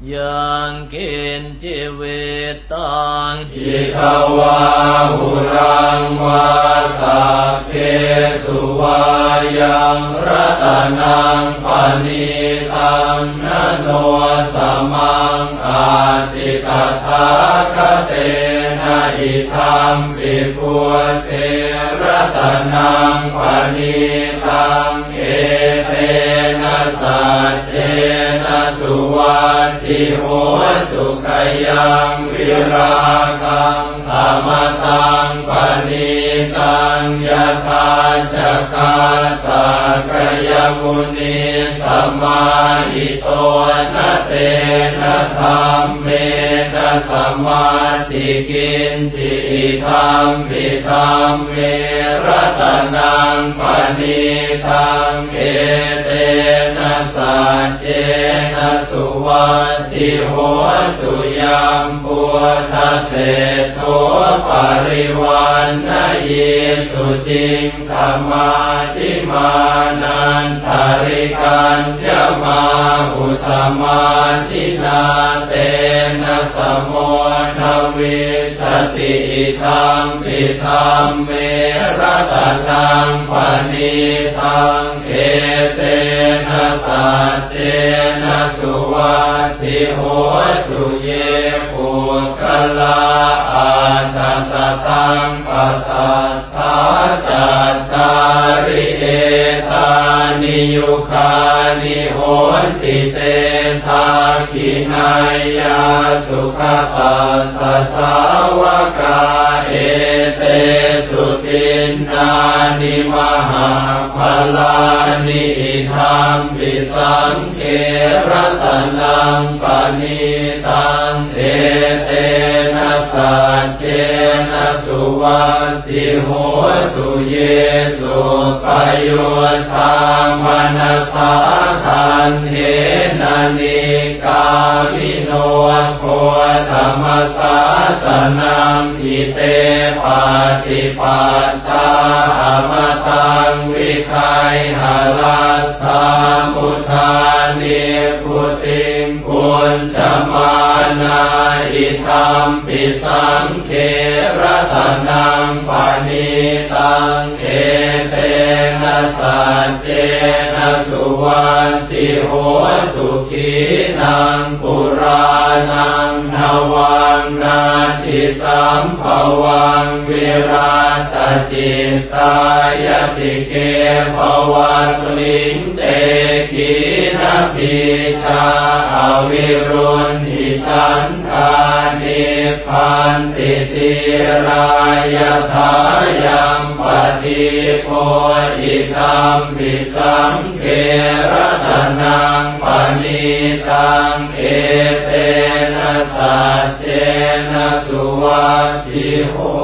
ยังกินชีวิตตังอิทวาหุรังวาสัพเพสุวายังรัตนังปณิตังนโนสมังอาติตถาคเตนะอิธัมปิพุทเทรัตนังปณิตังเอเตนะสัจเจนะสุวัตถิโหตุขยังวิราคังธรรมตังปณิตังยถาจักขาสักยมุนีสัมมาหิโตนะเตนะธัมเมนะสัมมาทิกินจิธัมปิธัมเมรัตนังปณิตังเอเตนะสัจเจนะสุวัตถิโหตุยังพุทธเศรษโธปริวันนะเยสุจิงธรรมาทิมานันทาริกันยมาหุสมาทินาเตนะสมโมทวิสติธัมปิธัมเมรัตนังปณิตังเอเตนะสัจเจนะสุวัตถิโหตุเยปุคลาอัตถสตังปัสสัทธาจัตตาริเอตานิยุคานิโหติเตทาคินายาสุขปัสสะสาวกาเอเตสุตินนานิมหาภลานิธัมปิสังเขรัตนังปณิตังเอเตนะสัจเจนะสุวัตถิโหตุเยสุปโยธามนัสสาทันเทนะนิกามิโนโคธรรมสาสนังอิเตปาติปัตตาอมตังวิคัยหรัตถามุทานิพุติงปุญจมานาอิธัมปิสังเขรัตนังปณิตังเอเตนะสัจเจนะสุวัตถิโหตุขีนังปุรานังนวังนาทิสัมภวังวิราตจิตตายติเกภวัตลิงเตขีนะพิชาอวิรุณหิฉันทานิพันติติรายถายังปฏิโพอิธัมปิสังเขรัตนังปณิตังเอเตนะสัจเจนะสุวัตถิโห